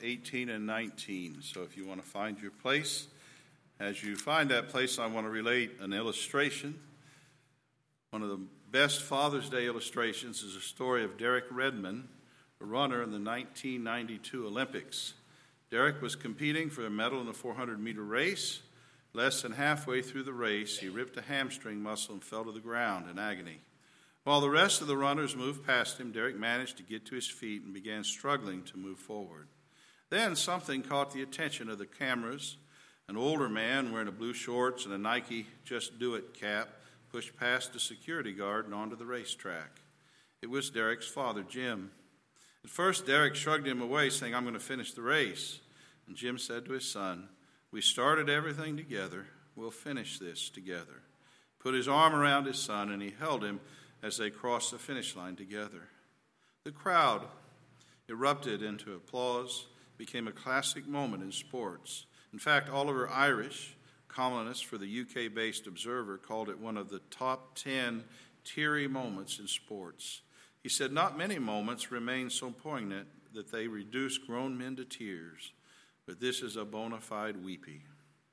18 and 19. So if you want to find your place, as you find that place, I want to relate an illustration. One of the best Father's Day illustrations is a story of Derek Redmond, a runner in the 1992 Olympics. Derek was competing for a medal in the 400-meter race. Less than halfway through the race, he ripped a hamstring muscle and fell to the ground in agony. While the rest of the runners moved past him, Derek managed to get to his feet and began struggling to move forward. Then something caught the attention of the cameras. An older man wearing a blue shorts and a Nike Just Do It cap pushed past the security guard and onto the racetrack. It was Derek's father, Jim. At first, Derek shrugged him away, saying, "I'm going to finish the race." And Jim said to his son, "We started everything together. We'll finish this together." Put his arm around his son, and he held him as they crossed the finish line together. The crowd erupted into applause, became a classic moment in sports. In fact, Oliver Irish, columnist for the UK-based Observer, called it one of the top 10 teary moments in sports. He said, "Not many moments remain so poignant that they reduce grown men to tears, but this is a bona fide weepy."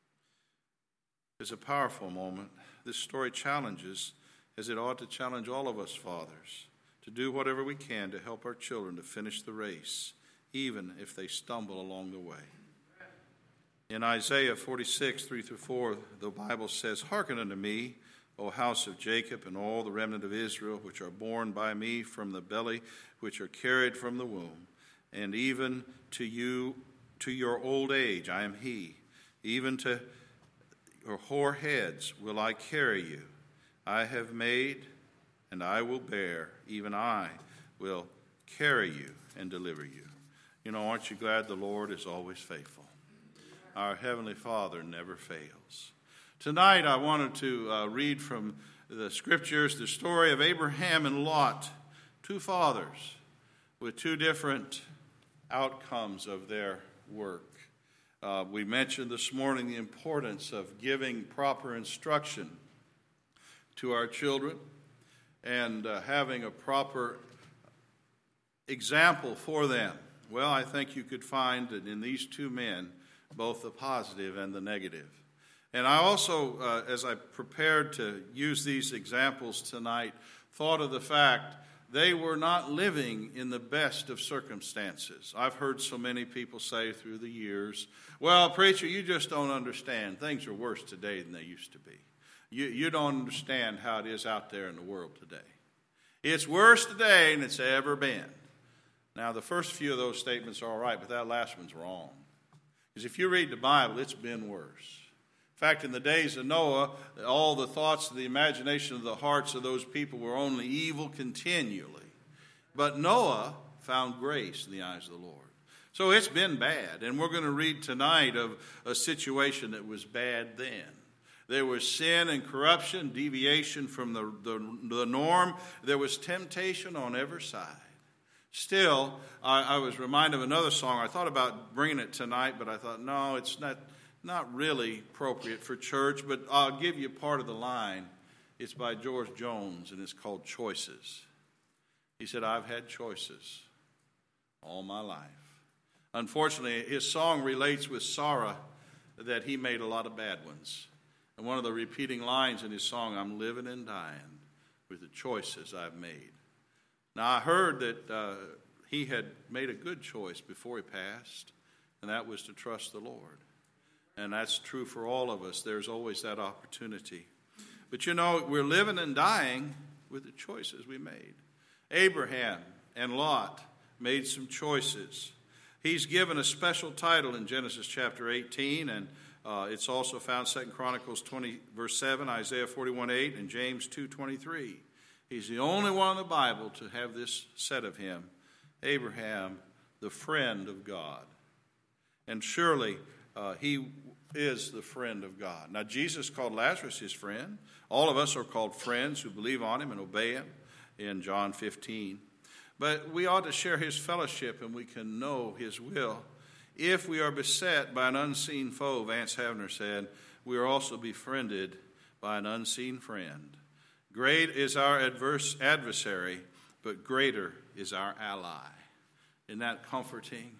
It's a powerful moment. This story challenges, as it ought to challenge all of us fathers, to do whatever we can to help our children to finish the race, even if they stumble along the way. In Isaiah 46, 3-4, the Bible says, "Hearken unto me, O house of Jacob, and all the remnant of Israel, which are born by me from the belly, which are carried from the womb. And even to you, to your old age, I am he. Even to your hoar heads will I carry you. I have made, and I will bear. Even I will carry you and deliver you." You know, aren't you glad the Lord is always faithful? Our Heavenly Father never fails. Tonight I wanted to read from the Scriptures the story of Abraham and Lot, two fathers with two different outcomes of their work. We mentioned this morning the importance of giving proper instruction to our children and having a proper example for them. Well, I think you could find that in these two men, both the positive and the negative. And I also, as I prepared to use these examples tonight, thought of the fact they were not living in the best of circumstances. I've heard so many people say through the years, "Well, preacher, you just don't understand. Things are worse today than they used to be. You don't understand how it is out there in the world today. It's worse today than it's ever been." Now, the first few of those statements are all right, but that last one's wrong. Because if you read the Bible, it's been worse. In fact, in the days of Noah, all the thoughts of the imagination of the hearts of those people were only evil continually. But Noah found grace in the eyes of the Lord. So it's been bad. And we're going to read tonight of a situation that was bad then. There was sin and corruption, deviation from the norm. There was temptation on every side. Still, I was reminded of another song. I thought about bringing it tonight, but I thought, no, it's not really appropriate for church, but I'll give you part of the line. It's by George Jones, and it's called Choices. He said, "I've had choices all my life." Unfortunately, his song relates with Sarah that he made a lot of bad ones. And one of the repeating lines in his song, "I'm living and dying with the choices I've made." Now, I heard that he had made a good choice before he passed, and that was to trust the Lord. And that's true for all of us. There's always that opportunity. But you know, we're living and dying with the choices we made. Abraham and Lot made some choices. He's given a special title in Genesis chapter 18, and it's also found 2 Chronicles 20, verse 7, Isaiah 41:8, and James 2:23. He's the only one in the Bible to have this said of him, Abraham, the friend of God. And surely he is the friend of God. Now, Jesus called Lazarus his friend. All of us are called friends who believe on him and obey him in John 15. But we ought to share his fellowship, and we can know his will. If we are beset by an unseen foe, Vance Havner said, we are also befriended by an unseen friend. Great is our adversary, but greater is our ally. Isn't that comforting?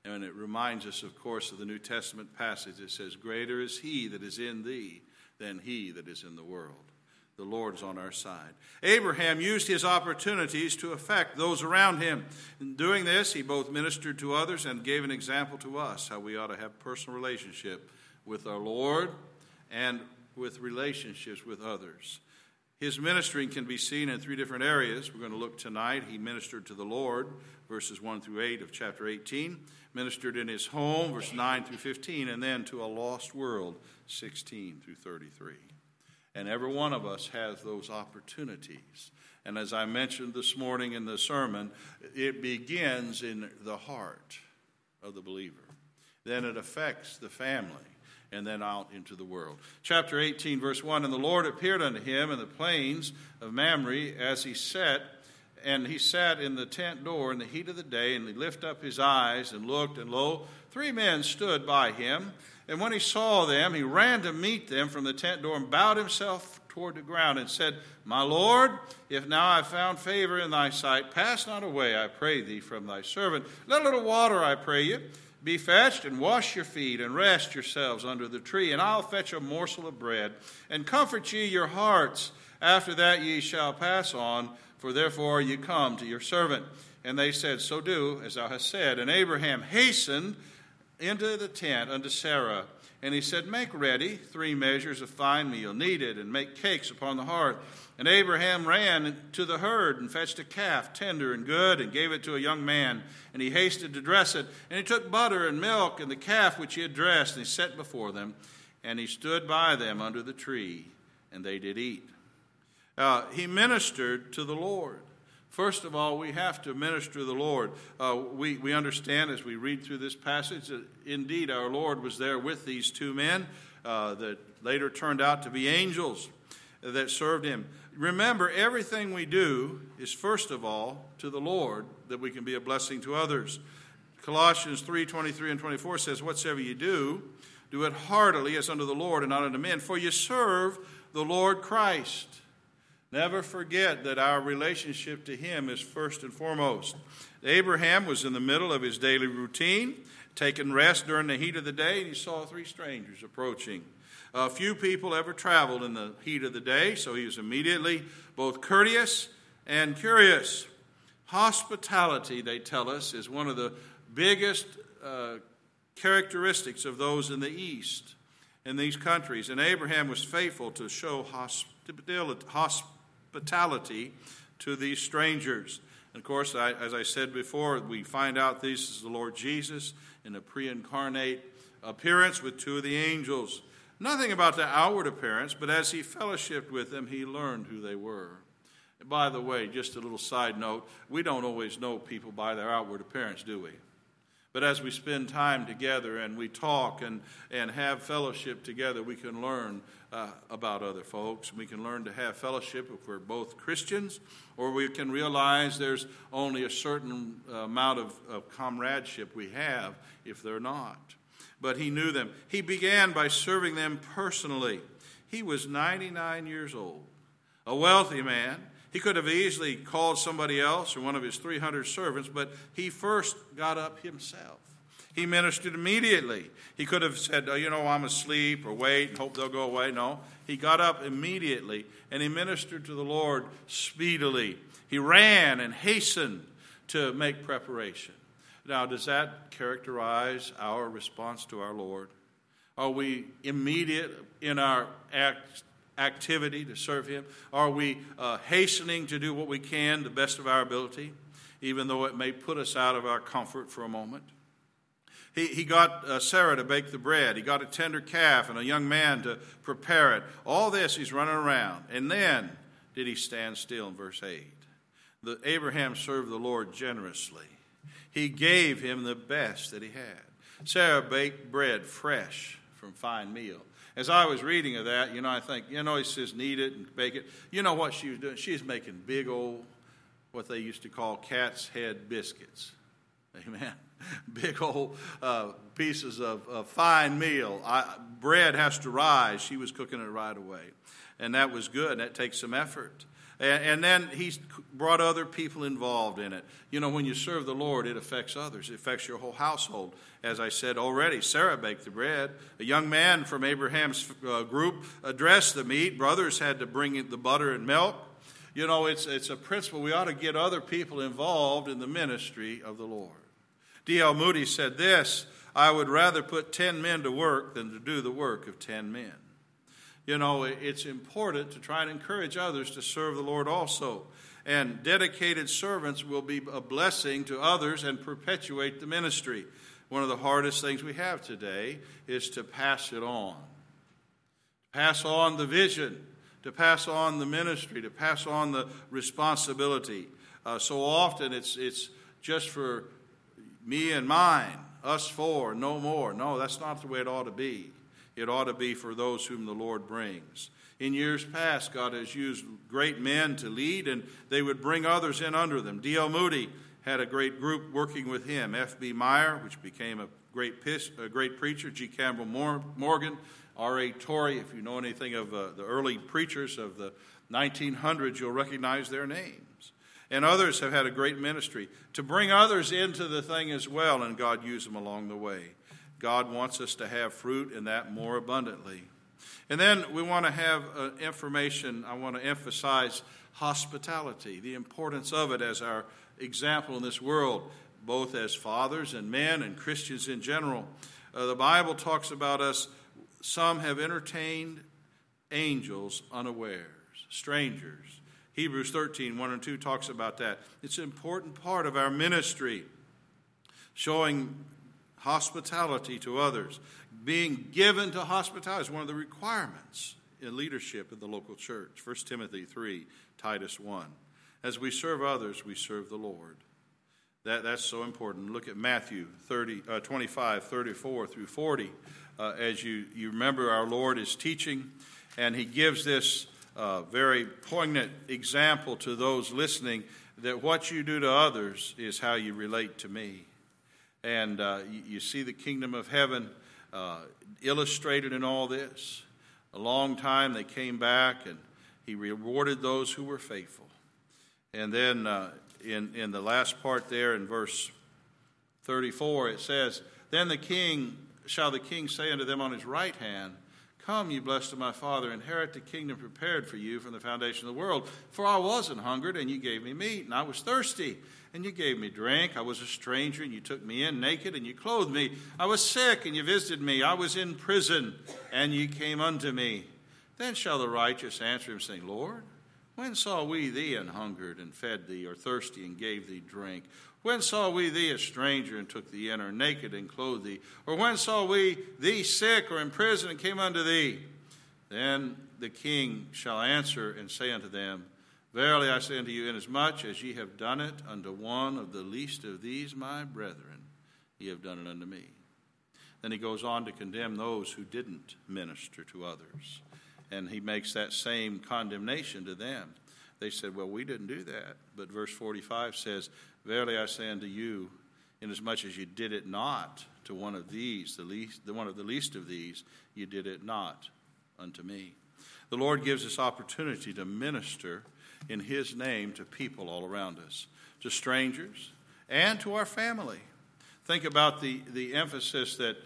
And it reminds us, of course, of the New Testament passage that says, greater is he that is in thee than he that is in the world. The Lord is on our side. Abraham used his opportunities to affect those around him. In doing this, he both ministered to others and gave an example to us how we ought to have personal relationship with our Lord and with relationships with others. His ministering can be seen in three different areas. We're going to look tonight. He ministered to the Lord, verses 1 through 8 of chapter 18. Ministered in his home, verse 9 through 15. And then to a lost world, 16 through 33. And every one of us has those opportunities. And as I mentioned this morning in the sermon, it begins in the heart of the believer. Then it affects the family, and then out into the world. Chapter 18, verse 1, and the Lord appeared unto him in the plains of Mamre as he sat, and he sat in the tent door in the heat of the day, and he lifted up his eyes and looked, and lo, 3 men stood by him. And when he saw them, he ran to meet them from the tent door and bowed himself toward the ground and said, My Lord, if now I have found favor in thy sight, pass not away, I pray thee, from thy servant. Let a little water, I pray you, be fetched, and wash your feet, and rest yourselves under the tree. And I'll fetch a morsel of bread, and comfort ye your hearts. After that ye shall pass on, for therefore ye come to your servant. And they said, So do, as thou hast said. And Abraham hastened into the tent unto Sarah. And he said, Make ready 3 measures of fine meal, kneaded, and make cakes upon the hearth. And Abraham ran to the herd and fetched a calf, tender and good, and gave it to a young man. And he hasted to dress it. And he took butter and milk and the calf which he had dressed, and he set before them. And he stood by them under the tree, and they did eat. He ministered to the Lord. First of all, we have to minister to the Lord. We understand as we read through this passage that indeed our Lord was there with these 2 men that later turned out to be angels that served him. Remember, everything we do is first of all to the Lord, that we can be a blessing to others. Colossians 3:23 and 24 says, Whatsoever you do, do it heartily as unto the Lord and not unto men, for you serve the Lord Christ. Never forget that our relationship to him is first and foremost. Abraham was in the middle of his daily routine, taking rest during the heat of the day, and he saw 3 strangers approaching. Few people ever traveled in the heat of the day, so he was immediately both courteous and curious. Hospitality, they tell us, is one of the biggest characteristics of those in the East, in these countries. And Abraham was faithful to show hospitality to these strangers. And of course, as I said before, we find out this is the Lord Jesus in a pre-incarnate appearance with 2 of the angels. Nothing about the outward appearance, but as he fellowshiped with them, he learned who they were. And by the way, just a little side note, we don't always know people by their outward appearance, do we? But as we spend time together and we talk and have fellowship together, we can learn about other folks. We can learn to have fellowship if we're both Christians, or we can realize there's only a certain amount of comradeship we have if they're not. But he knew them. He began by serving them personally. He was 99 years old, a wealthy man. He could have easily called somebody else or one of his 300 servants, but he first got up himself. He ministered immediately. He could have said, I'm asleep, or wait and hope they'll go away. No, he got up immediately, and he ministered to the Lord speedily. He ran and hastened to make preparation. Now, does that characterize our response to our Lord? Are we immediate in our activity to serve him? Are we hastening to do what we can, the best of our ability, even though it may put us out of our comfort for a moment? He got Sarah to bake the bread. He got a tender calf and a young man to prepare it. All this, he's running around. And then did he stand still in verse 8. Abraham served the Lord generously. He gave him the best that he had. Sarah baked bread fresh from fine meal. As I was reading of that, I think, he says knead it and bake it. You know what she was doing? She was making big old, what they used to call cat's head biscuits. Amen. Big old pieces of fine meal. Bread has to rise. She was cooking it right away. And that was good. That takes some effort. And then he's brought other people involved in it. You know, when you serve the Lord, it affects others. It affects your whole household. As I said already, Sarah baked the bread. A young man from Abraham's group dressed the meat. Brothers had to bring in the butter and milk. You know, it's a principle. We ought to get other people involved in the ministry of the Lord. D.L. Moody said this: I would rather put 10 men to work than to do the work of 10 men. You know, it's important to try and encourage others to serve the Lord also. And dedicated servants will be a blessing to others and perpetuate the ministry. One of the hardest things we have today is to pass it on. Pass on the vision, to pass on the ministry, to pass on the responsibility. So often it's just for me and mine, us four, no more. No, that's not the way it ought to be. It ought to be for those whom the Lord brings. In years past, God has used great men to lead, and they would bring others in under them. D.L. Moody had a great group working with him. F.B. Meyer, which became a great preacher. G. Campbell Morgan, R.A. Torrey. If you know anything of the early preachers of the 1900s, you'll recognize their names. And others have had a great ministry to bring others into the thing as well, and God used them along the way. God wants us to have fruit in that more abundantly. And then we want to have information. I want to emphasize hospitality, the importance of it as our example in this world, both as fathers and men and Christians in general. The Bible talks about us. Some have entertained angels unawares, strangers. Hebrews 13, 1 and 2 talks about that. It's an important part of our ministry, showing hospitality to others. Being given to hospitality is one of the requirements in leadership in the local church. 1 Timothy 3, Titus 1. As we serve others, we serve the Lord. That's so important. Look at Matthew 25, 34 through 40. As you remember, our Lord is teaching, and he gives this very poignant example to those listening, that what you do to others is how you relate to me. And you see the kingdom of heaven illustrated in all this. A long time they came back, and he rewarded those who were faithful. And then in the last part there in verse 34, it says, Then shall the king say unto them on his right hand, Come, ye blessed of my Father, inherit the kingdom prepared for you from the foundation of the world. For I was an hungered, and you gave me meat, and I was thirsty, and you gave me drink. I was a stranger, and you took me in naked, and you clothed me. I was sick, and you visited me. I was in prison, and you came unto me. Then shall the righteous answer him, saying, Lord, when saw we thee an hungered, and fed thee, or thirsty, and gave thee drink? When saw we thee a stranger, and took thee in, or naked, and clothed thee? Or when saw we thee sick, or in prison, and came unto thee? Then the king shall answer and say unto them, Verily I say unto you, inasmuch as ye have done it unto one of the least of these my brethren, ye have done it unto me. Then he goes on to condemn those who didn't minister to others. And he makes that same condemnation to them. They said, well, we didn't do that. But verse 45 says, Verily I say unto you, inasmuch as you did it not to one of these, one of the least of these, you did it not unto me. The Lord gives us opportunity to minister in his name to people all around us, to strangers, and to our family. Think about the emphasis that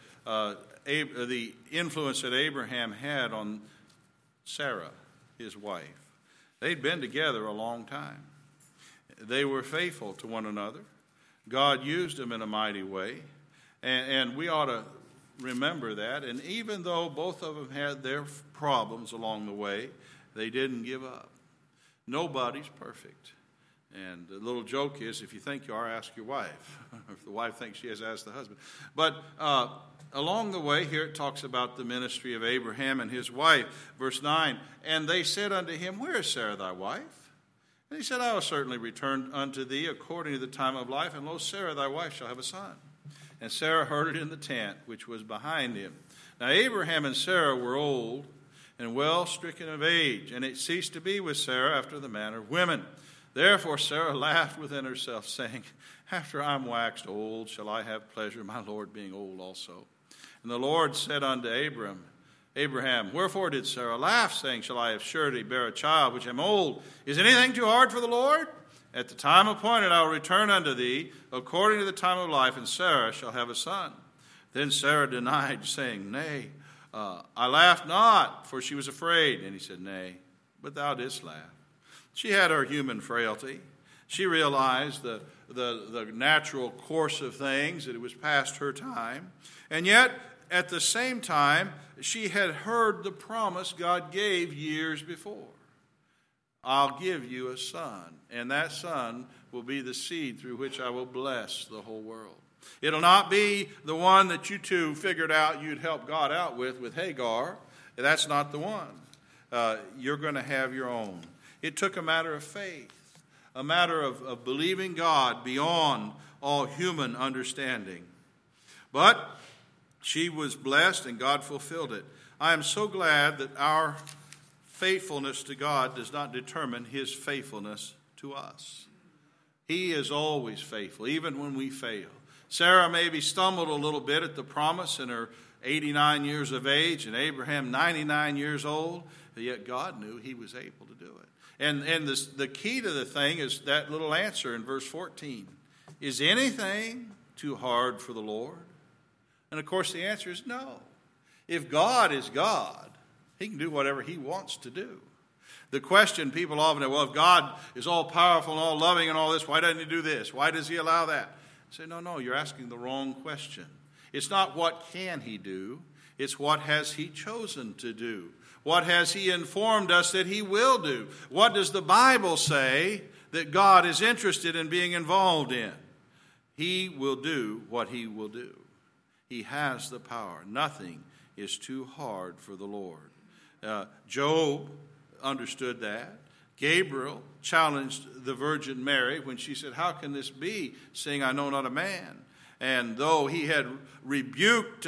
the influence that Abraham had on Sarah, his wife. They'd been together a long time. They were faithful to one another. God used them in a mighty way, and we ought to remember that. And even though both of them had their problems along the way, they didn't give up. Nobody's perfect. And the little joke is, if you think you are, ask your wife. If the wife thinks she has, ask the husband. But along the way, here it talks about the ministry of Abraham and his wife. Verse 9, And they said unto him, Where is Sarah thy wife? And he said, I will certainly return unto thee according to the time of life, and lo, Sarah thy wife shall have a son. And Sarah heard it in the tent which was behind him. Now Abraham and Sarah were old and well stricken of age, and it ceased to be with Sarah after the manner of women. Therefore Sarah laughed within herself, saying, After I am waxed old, shall I have pleasure, my Lord being old also? And the Lord said unto Abram, Abraham, wherefore did Sarah laugh, saying, shall I of surety bear a child which am old? Is anything too hard for the Lord? At the time appointed I will return unto thee, according to the time of life, and Sarah shall have a son. Then Sarah denied, saying, Nay, I laughed not, for she was afraid. And he said, Nay, but thou didst laugh. She had her human frailty. She realized the natural course of things, that it was past her time. And yet, at the same time, she had heard the promise God gave years before. I'll give you a son, and that son will be the seed through which I will bless the whole world. It'll not be the one that you two figured out you'd help God out with Hagar. That's not the one. You're going to have your own. It took a matter of faith, a matter of believing God beyond all human understanding. But she was blessed, and God fulfilled it. I am so glad that our faithfulness to God does not determine his faithfulness to us. He is always faithful, even when we fail. Sarah maybe stumbled a little bit at the promise in her 89 years of age, and Abraham 99 years old, but yet God knew he was able to do it. And the key to the thing is that little answer in verse 14. Is anything too hard for the Lord? And of course the answer is no. If God is God, he can do whatever he wants to do. The question people often have, well, if God is all powerful and all loving and all this, why doesn't he do this? Why does he allow that? I say, no, you're asking the wrong question. It's not what can he do. It's what has he chosen to do. What has he informed us that he will do? What does the Bible say that God is interested in being involved in? He will do what he will do. He has the power. Nothing is too hard for the Lord. Job understood that. Gabriel challenged the Virgin Mary when she said, how can this be, seeing I know not a man? And though he had rebuked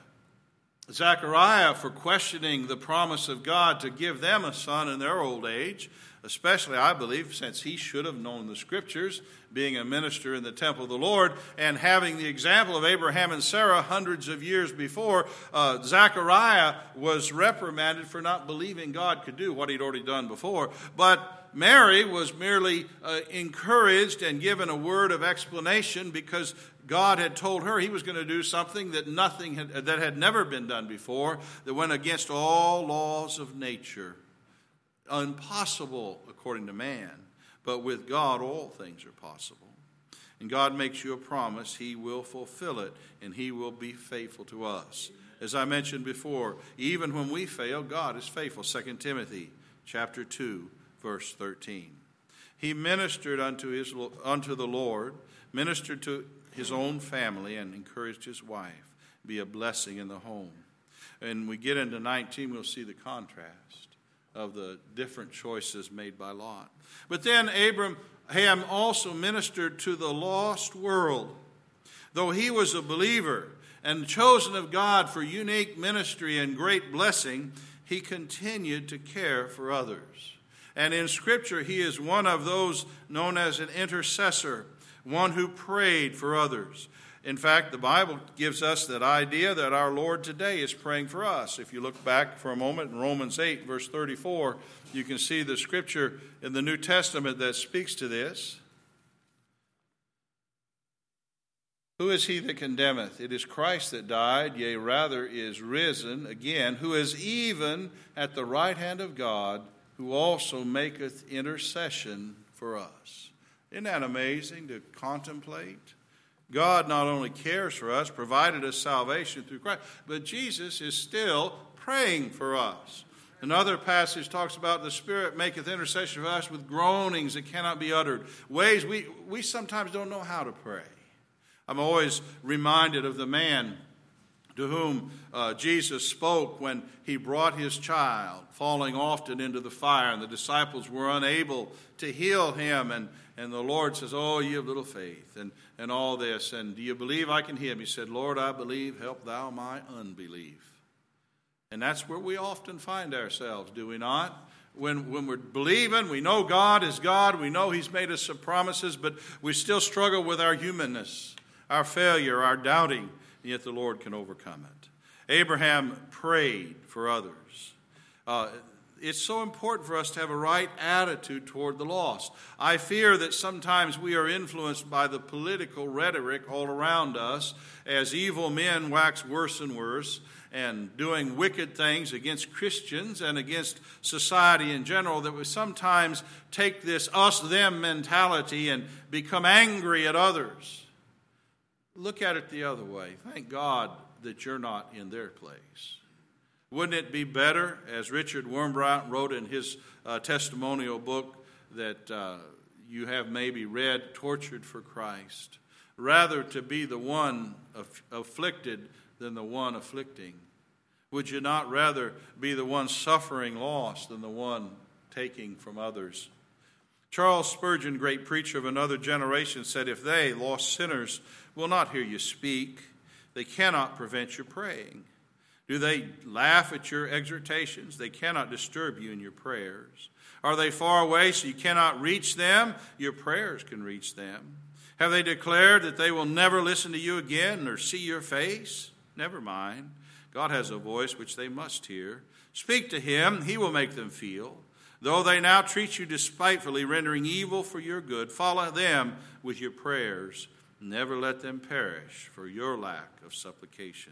Zechariah for questioning the promise of God to give them a son in their old age, especially, I believe, since he should have known the Scriptures, being a minister in the temple of the Lord, and having the example of Abraham and Sarah hundreds of years before, Zechariah was reprimanded for not believing God could do what he'd already done before. But Mary was merely encouraged and given a word of explanation because God had told her he was going to do something that that had never been done before, that went against all laws of nature. Impossible according to man, but with God all things are possible. And God makes you a promise, he will fulfill it, and he will be faithful to us. As I mentioned before, even when we fail, God is faithful. 2 Timothy chapter 2, verse 13. He ministered unto the Lord, ministered to his own family, and encouraged his wife. Be a blessing in the home. And we get into 19, we'll see the contrast of the different choices made by Lot. But then Abraham also ministered to the lost world. Though he was a believer and chosen of God for unique ministry and great blessing, he continued to care for others. And in Scripture, he is one of those known as an intercessor, one who prayed for others. In fact, the Bible gives us that idea that our Lord today is praying for us. If you look back for a moment in Romans 8, verse 34, you can see the scripture in the New Testament that speaks to this. Who is he that condemneth? It is Christ that died, yea, rather is risen again, who is even at the right hand of God, who also maketh intercession for us. Isn't that amazing to contemplate? God not only cares for us, provided us salvation through Christ, but Jesus is still praying for us. Another passage talks about the Spirit maketh intercession for us with groanings that cannot be uttered. Ways we sometimes don't know how to pray. I'm always reminded of the man to whom Jesus spoke when he brought his child, falling often into the fire, and the disciples were unable to heal him, and the Lord says, oh, you have little faith, and all this, and do you believe I can heal him? He said, Lord, I believe, help thou my unbelief. And that's where we often find ourselves, do we not? When we're believing, we know God is God, we know he's made us some promises, but we still struggle with our humanness, our failure, our doubting, and yet the Lord can overcome it. Abraham prayed for others. It's so important for us to have a right attitude toward the lost. I fear that sometimes we are influenced by the political rhetoric all around us as evil men wax worse and worse and doing wicked things against Christians and against society in general, that we sometimes take this us-them mentality and become angry at others. Look at it the other way. Thank God that you're not in their place. Wouldn't it be better, as Richard Wurmbrand wrote in his testimonial book that you have maybe read, Tortured for Christ, rather to be the one afflicted than the one afflicting? Would you not rather be the one suffering loss than the one taking from others? Charles Spurgeon, great preacher of another generation, said, if they, lost sinners, will not hear you speak, they cannot prevent your praying. Do they laugh at your exhortations? They cannot disturb you in your prayers. Are they far away so you cannot reach them? Your prayers can reach them. Have they declared that they will never listen to you again or see your face? Never mind. God has a voice which they must hear. Speak to him, he will make them feel. Though they now treat you despitefully, rendering evil for your good, follow them with your prayers. Never let them perish for your lack of supplications.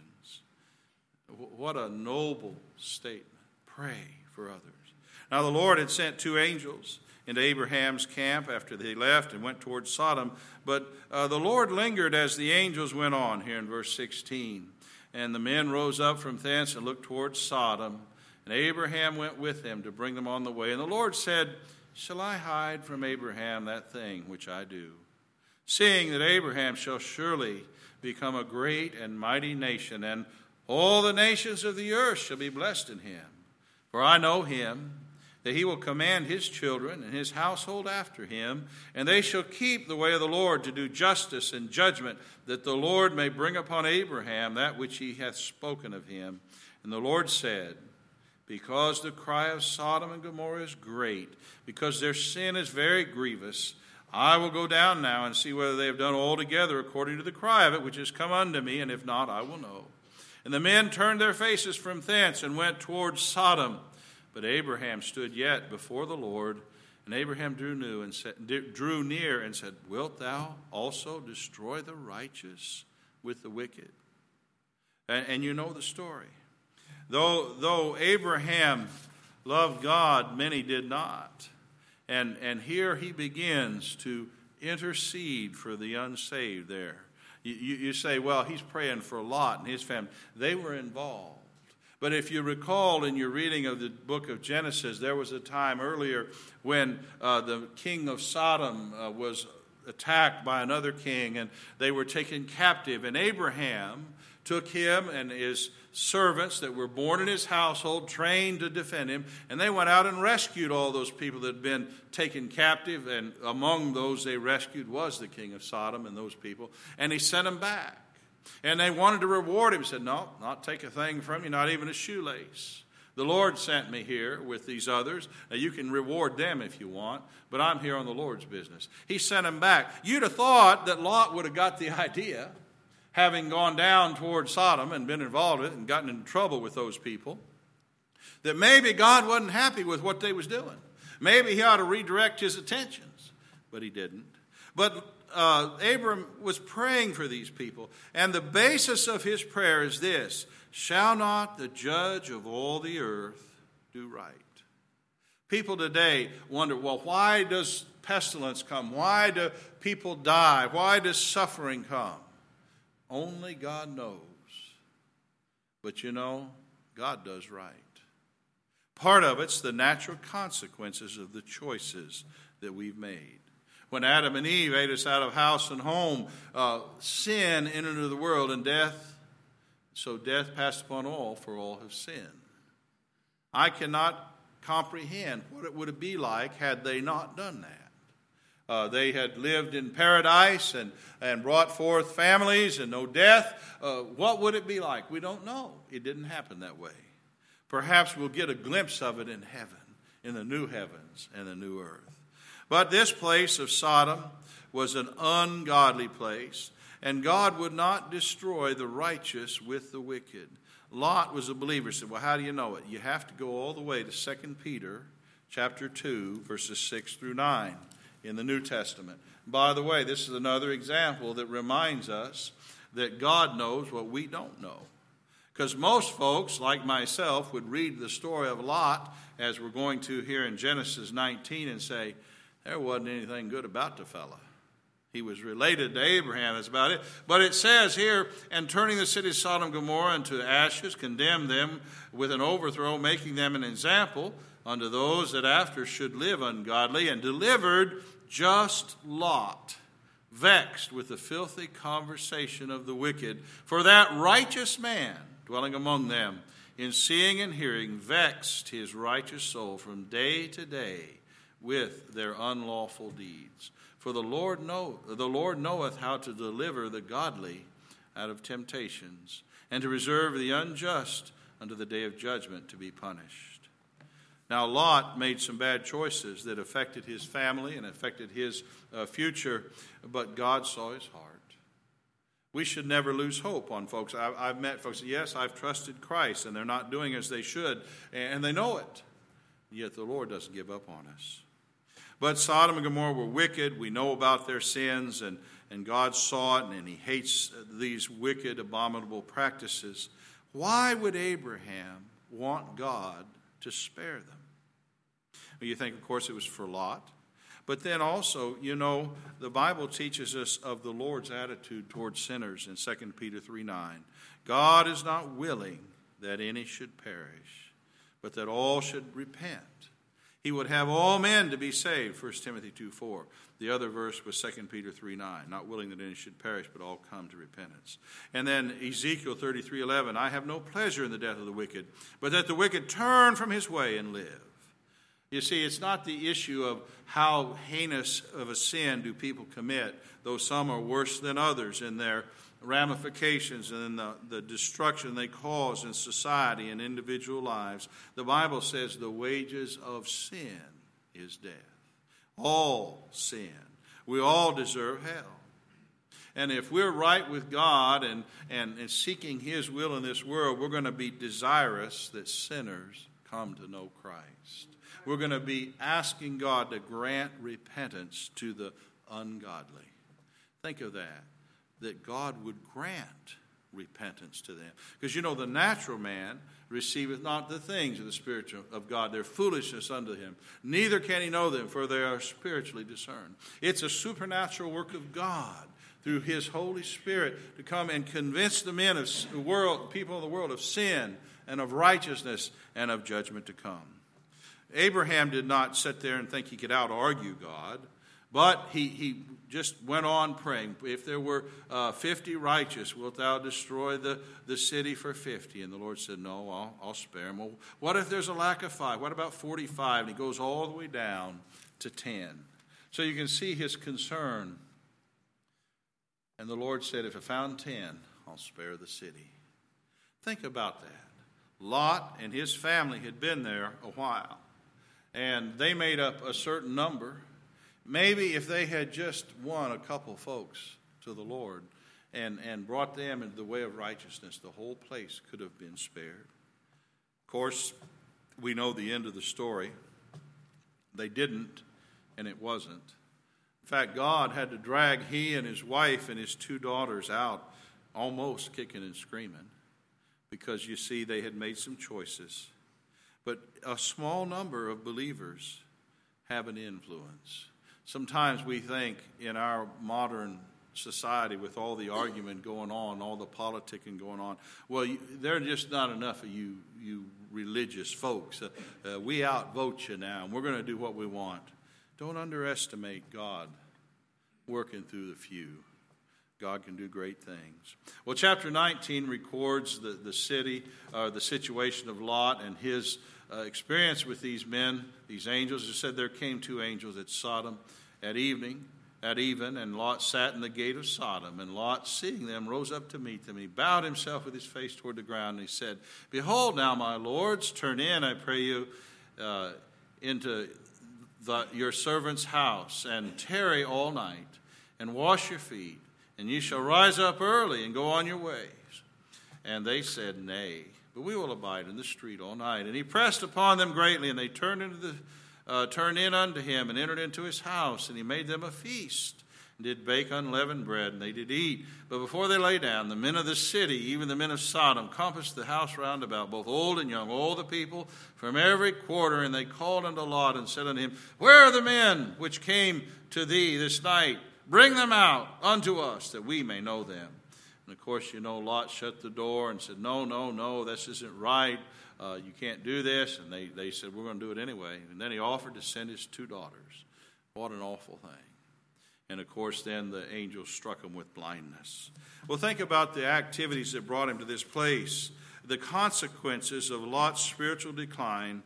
What a noble statement. Pray for others. Now the Lord had sent 2 angels into Abraham's camp after they left and went towards Sodom. But the Lord lingered as the angels went on, here in verse 16. And the men rose up from thence and looked towards Sodom. And Abraham went with them to bring them on the way. And the Lord said, shall I hide from Abraham that thing which I do? Seeing that Abraham shall surely become a great and mighty nation, and all the nations of the earth shall be blessed in him. For I know him, that he will command his children and his household after him, and they shall keep the way of the Lord to do justice and judgment, that the Lord may bring upon Abraham that which he hath spoken of him. And the Lord said, because the cry of Sodom and Gomorrah is great, because their sin is very grievous, I will go down now and see whether they have done altogether according to the cry of it, which has come unto me, and if not, I will know. And the men turned their faces from thence and went towards Sodom. But Abraham stood yet before the Lord, and Abraham drew near and said, wilt thou also destroy the righteous with the wicked? And you know the story. Though Abraham loved God, many did not. And here he begins to intercede for the unsaved there. You say, well, he's praying for Lot and his family. They were involved. But if you recall in your reading of the book of Genesis, there was a time earlier when the king of Sodom was attacked by another king, and they were taken captive. And Abraham took him and his servants that were born in his household, trained to defend him, and they went out and rescued all those people that had been taken captive, and among those they rescued was the king of Sodom and those people, and he sent them back. And they wanted to reward him. He said, no, not take a thing from you, not even a shoelace. The Lord sent me here with these others. Now, you can reward them if you want, but I'm here on the Lord's business. He sent them back. You'd have thought that Lot would have got the idea, having gone down toward Sodom and been involved with it and gotten into trouble with those people, that maybe God wasn't happy with what they was doing. Maybe he ought to redirect his attentions, but he didn't. But Abram was praying for these people, and the basis of his prayer is this: shall not the judge of all the earth do right? People today wonder, well, why does pestilence come? Why do people die? Why does suffering come? Only God knows. But you know, God does right. Part of it's the natural consequences of the choices that we've made. When Adam and Eve ate us out of house and home, sin entered into the world, and death, so death passed upon all, for all have sinned. I cannot comprehend what it would be like had they not done that. They had lived in paradise and brought forth families and no death. What would it be like? We don't know. It didn't happen that way. Perhaps we'll get a glimpse of it in heaven, in the new heavens and the new earth. But this place of Sodom was an ungodly place. and God would not destroy the righteous with the wicked. Lot was a believer. He said, well, how do you know it? You have to go all the way to 2 Peter chapter 2, verses 6 through 9 in the New Testament. By the way, this is another example that reminds us that God knows what we don't know. Because most folks, like myself, would read the story of Lot, as we're going to here in Genesis 19, and say, there wasn't anything good about the fella. He was related to Abraham, that's about it. But it says here, and turning the city of Sodom and Gomorrah into ashes, condemned them with an overthrow, making them an example unto those that after should live ungodly, and delivered just Lot, vexed with the filthy conversation of the wicked. For that righteous man, dwelling among them, in seeing and hearing, vexed his righteous soul from day to day with their unlawful deeds. For the Lord knoweth how to deliver the godly out of temptations, and to reserve the unjust unto the day of judgment to be punished. Now Lot made some bad choices that affected his family and affected his future, but God saw his heart. We should never lose hope on folks. I've met folks, yes, I've trusted Christ, and they're not doing as they should, and they know it. Yet the Lord doesn't give up on us. But Sodom and Gomorrah were wicked. We know about their sins, and God saw it, and he hates these wicked, abominable practices. Why would Abraham want God to spare them? Well, you think, of course, it was for Lot. But then also, you know, the Bible teaches us of the Lord's attitude towards sinners in 2 Peter 3:9. God is not willing that any should perish, but that all should repent. He would have all men to be saved, 1 Timothy 2:4. The other verse was 2 Peter 3:9, not willing that any should perish, but all come to repentance. And then Ezekiel 33:11, I have no pleasure in the death of the wicked, but that the wicked turn from his way and live. You see, it's not the issue of how heinous of a sin do people commit, though some are worse than others in their ramifications and in the destruction they cause in society and individual lives. The Bible says the wages of sin is death. All sin. We all deserve hell. And if we're right with God and seeking his will in this world, we're going to be desirous that sinners come to know Christ. We're going to be asking God to grant repentance to the ungodly. Think of that God would grant repentance to them. Because you know, the natural man receiveth not the things of the Spirit of God. They're foolishness unto him. Neither can he know them, for they are spiritually discerned. It's a supernatural work of God through his Holy Spirit to come and convince the men of the world, people of the world, of sin and of righteousness and of judgment to come. Abraham did not sit there and think he could out-argue God, but he just went on praying. If there were 50 righteous, wilt thou destroy the city for 50? And the Lord said, no, I'll spare them. Well, what if there's a lack of 5? What about 45? And he goes all the way down to 10. So you can see his concern. And the Lord said, if I found 10, I'll spare the city. Think about that. Lot and his family had been there a while, and they made up a certain number. Maybe if they had just won a couple folks to the Lord and brought them into the way of righteousness, the whole place could have been spared. Of course, we know the end of the story. They didn't, and it wasn't. In fact, God had to drag he and his wife and his 2 daughters out, almost kicking and screaming, because you see, they had made some choices. But a small number of believers have an influence. Sometimes we think in our modern society, with all the argument going on, all the politicking going on, well, there are just not enough of you religious folks. We outvote you now, and we're going to do what we want. Don't underestimate God working through the few. God can do great things. Well, chapter 19 records the situation of Lot and his experience with these men, these angels. It said there came 2 angels at Sodom at even, and Lot sat in the gate of Sodom. And Lot, seeing them, rose up to meet them. He bowed himself with his face toward the ground, and he said, behold now, my lords, turn in, I pray you, into your servant's house, and tarry all night, and wash your feet, and ye shall rise up early and go on your ways. And they said, Nay, but we will abide in the street all night. And he pressed upon them greatly, and they turned in unto him, and entered into his house, and he made them a feast, and did bake unleavened bread, and they did eat. But before they lay down, the men of the city, even the men of Sodom, compassed the house round about, both old and young, all the people from every quarter. And they called unto Lot, and said unto him, Where are the men which came to thee this night? Bring them out unto us, that we may know them. And of course, Lot shut the door and said, No, this isn't right. You can't do this. And they said, We're going to do it anyway. And then he offered to send his 2 daughters. What an awful thing. And of course, then the angel struck him with blindness. Well, think about the activities that brought him to this place. The consequences of Lot's spiritual decline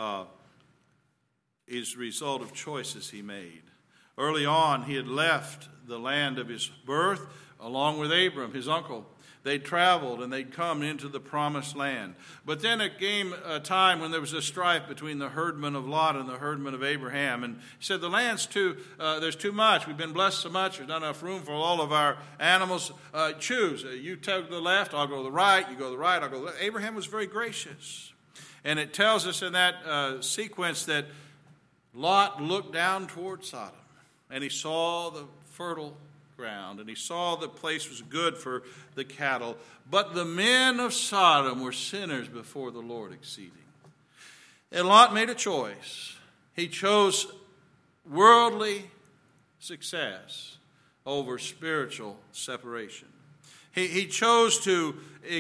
is the result of choices he made. Early on, he had left the land of his birth along with Abram, his uncle. They traveled and they'd come into the promised land. But then it came a time when there was a strife between the herdmen of Lot and the herdmen of Abraham. And he said, the land's there's too much. We've been blessed so much. There's not enough room for all of our animals. Choose. You go to the left, I'll go to the right. You go to the right, I'll go to the left. Abraham was very gracious. And it tells us in that sequence that Lot looked down toward Sodom. And he saw the fertile ground, and he saw the place was good for the cattle. But the men of Sodom were sinners before the Lord exceeding. And Lot made a choice. He chose worldly success over spiritual separation. He chose to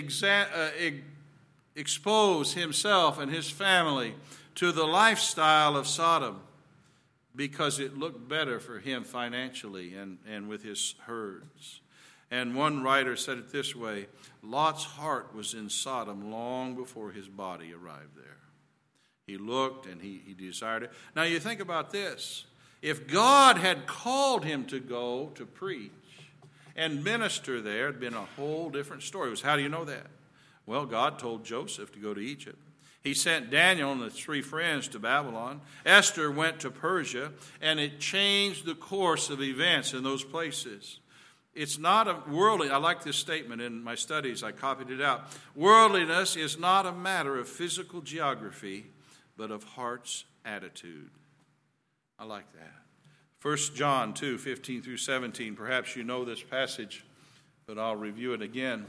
expose himself and his family to the lifestyle of Sodom, because it looked better for him financially and with his herds. And one writer said it this way, Lot's heart was in Sodom long before his body arrived there. He looked and he desired it. Now you think about this. If God had called him to go to preach and minister there, it had been a whole different story. It was, how do you know that? Well, God told Joseph to go to Egypt. He sent Daniel and his 3 friends to Babylon. Esther went to Persia, and it changed the course of events in those places. It's not a worldly, I like this statement in my studies, I copied it out. Worldliness is not a matter of physical geography, but of heart's attitude. I like that. 1 John 2, 15 through 17. Perhaps you know this passage, but I'll review it again.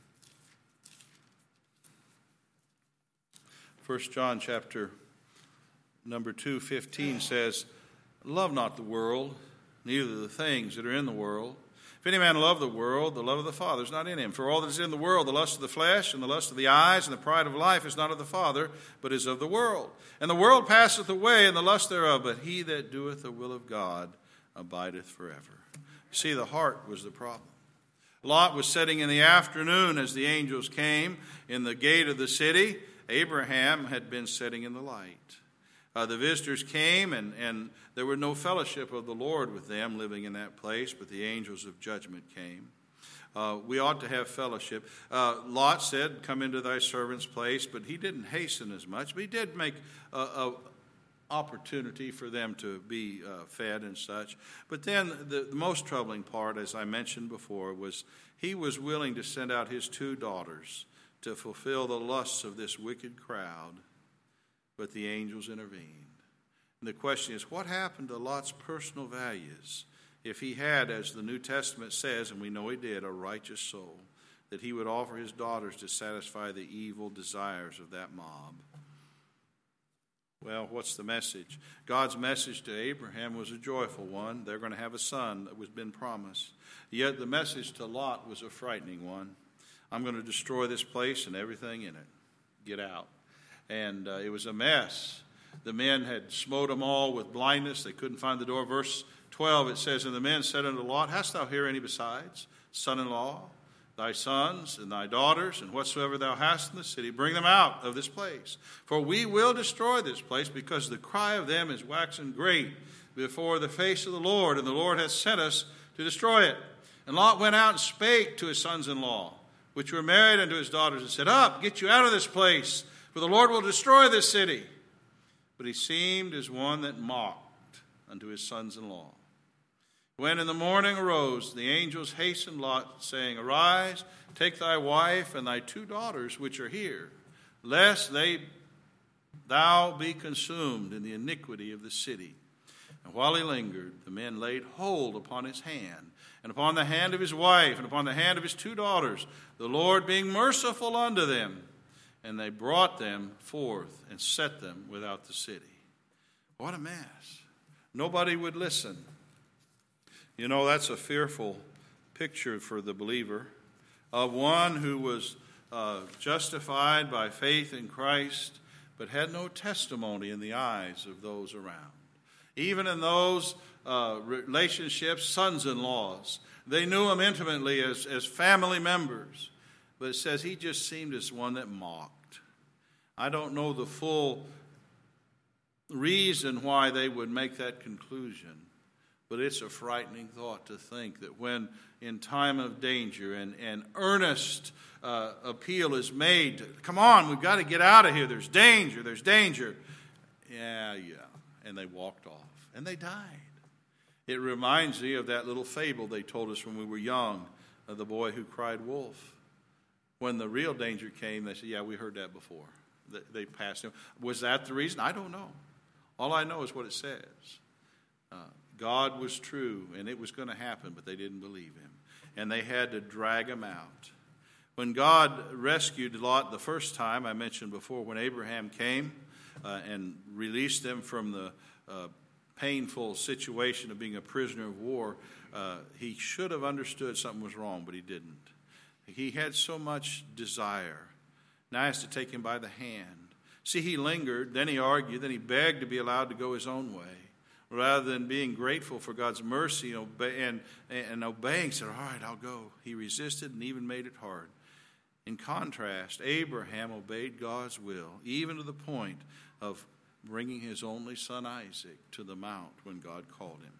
1 John chapter number 2, 15 says, Love not the world, neither the things that are in the world. If any man love the world, the love of the Father is not in him. For all that is in the world, the lust of the flesh, and the lust of the eyes, and the pride of life is not of the Father, but is of the world. And the world passeth away, and the lust thereof, but he that doeth the will of God abideth forever. See, the heart was the problem. Lot was sitting in the afternoon as the angels came in the gate of the city. Abraham had been sitting in the light. The visitors came, and there were no fellowship of the Lord with them living in that place, but the angels of judgment came. We ought to have fellowship. Lot said, Come into thy servant's place, but he didn't hasten as much. But he did make an opportunity for them to be fed and such. But then the most troubling part, as I mentioned before, was he was willing to send out his 2 daughters to fulfill the lusts of this wicked crowd, but the angels intervened. And the question is, what happened to Lot's personal values if he had, as the New Testament says, and we know he did, a righteous soul, that he would offer his daughters to satisfy the evil desires of that mob? Well, what's the message? God's message to Abraham was a joyful one. They're going to have a son that was been promised. Yet the message to Lot was a frightening one. I'm going to destroy this place and everything in it. Get out. And it was a mess. The men had smote them all with blindness. They couldn't find the door. Verse 12, it says, And the men said unto Lot, Hast thou here any besides, son-in-law, thy sons and thy daughters, and whatsoever thou hast in the city, bring them out of this place. For we will destroy this place, because the cry of them is waxen great before the face of the Lord, and the Lord hath sent us to destroy it. And Lot went out and spake to his sons-in-law, which were married unto his daughters, and said, Up, get you out of this place, for the Lord will destroy this city. But he seemed as one that mocked unto his sons-in-law. When in the morning arose, the angels hastened Lot, saying, Arise, take thy wife and thy 2 daughters which are here, lest thou be consumed in the iniquity of the city. And while he lingered, the men laid hold upon his hand, and upon the hand of his wife, and upon the hand of his 2 daughters, the Lord being merciful unto them. And they brought them forth and set them without the city. What a mess. Nobody would listen. You know, that's a fearful picture for the believer of one who was justified by faith in Christ, but had no testimony in the eyes of those around. Even in those relationships, sons-in-laws, they knew him intimately as family members. But it says he just seemed as one that mocked. I don't know the full reason why they would make that conclusion, but it's a frightening thought to think that when in time of danger and earnest appeal is made, come on, we've got to get out of here, there's danger. Yeah, and they walked off, and they died. It reminds me of that little fable they told us when we were young, of the boy who cried wolf. When the real danger came, they said, yeah, we heard that before. They passed him. Was that the reason? I don't know. All I know is what it says. God was true, and it was going to happen, but they didn't believe him. And they had to drag him out. When God rescued Lot the first time, I mentioned before, when Abraham came and released them from the painful situation of being a prisoner of war, he should have understood something was wrong, but he didn't. He had so much desire. Now he has to take him by the hand. See, he lingered, then he argued, then he begged to be allowed to go his own way. Rather than being grateful for God's mercy and obeying, said, all right, I'll go. He resisted and even made it hard. In contrast, Abraham obeyed God's will, even to the point of bringing his only son Isaac to the mount when God called him.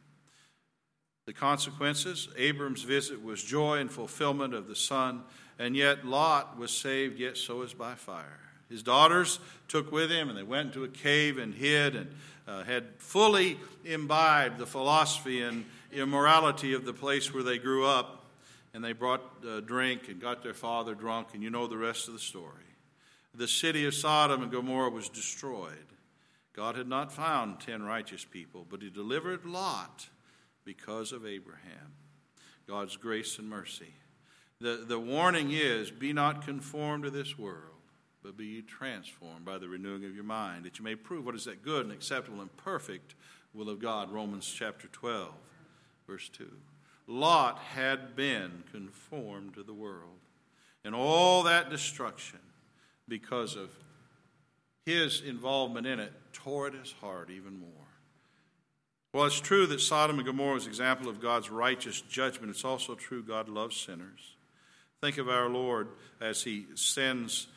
The consequences, Abram's visit was joy and fulfillment of the son, and yet Lot was saved, yet so is by fire. His daughters took with him, and they went into a cave and hid, and had fully imbibed the philosophy and immorality of the place where they grew up. And they brought drink and got their father drunk, and you know the rest of the story. The city of Sodom and Gomorrah was destroyed. God had not found 10 righteous people, but he delivered Lot because of Abraham. God's grace and mercy. The warning is, be not conformed to this world, but be ye transformed by the renewing of your mind, that you may prove what is that good and acceptable and perfect will of God. Romans chapter 12, verse 2. Lot had been conformed to the world, and all that destruction, because of his involvement in it, tore at his heart even more. Well, it's true that Sodom and Gomorrah is an example of God's righteous judgment. It's also true God loves sinners. Think of our Lord as he sends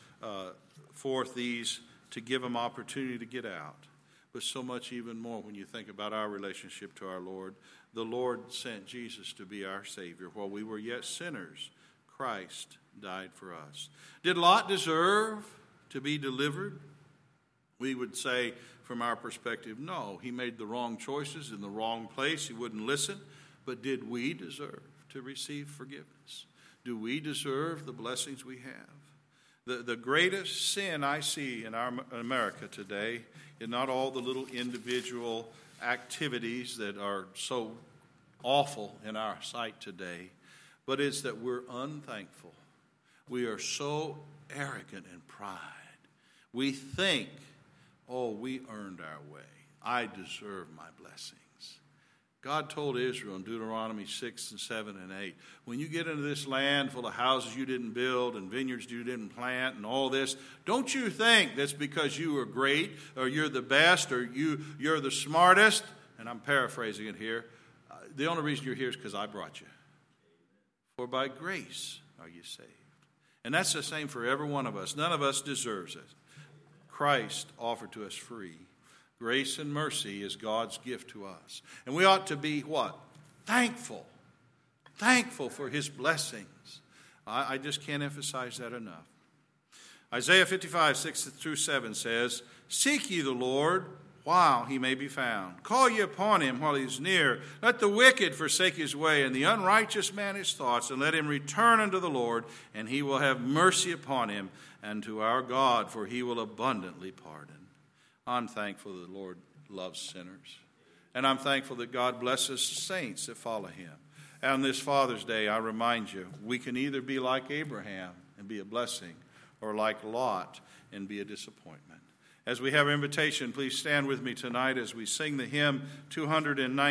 forth these to give them opportunity to get out. But so much even more when you think about our relationship to our Lord. The Lord sent Jesus to be our Savior. While we were yet sinners, Christ died for us. Did Lot deserve to be delivered? We would say, from our perspective, no. He made the wrong choices in the wrong place. He wouldn't listen. But did we deserve to receive forgiveness? Do we deserve the blessings we have? The greatest sin I see in our America today is not all the little individual activities that are so awful in our sight today, but it's that we're unthankful. We are so arrogant in pride. We think, oh, we earned our way. I deserve my blessings. God told Israel in Deuteronomy 6 and 7 and 8, when you get into this land full of houses you didn't build and vineyards you didn't plant and all this, don't you think that's because you are great or you're the best or you're the smartest? And I'm paraphrasing it here. The only reason you're here is because I brought you. For by grace are you saved. And that's the same for every one of us. None of us deserves it. Christ offered to us free. Grace and mercy is God's gift to us. And we ought to be what? Thankful. Thankful for his blessings. I just can't emphasize that enough. Isaiah 55, 6 through 7 says, Seek ye the Lord while he may be found. Call ye upon him while he is near. Let the wicked forsake his way, and the unrighteous man his thoughts, and let him return unto the Lord, and he will have mercy upon him, and to our God, for he will abundantly pardon. I'm thankful that the Lord loves sinners. And I'm thankful that God blesses saints that follow him. And on this Father's Day, I remind you, we can either be like Abraham and be a blessing, or like Lot and be a disappointment. As we have invitation, please stand with me tonight as we sing the hymn 219.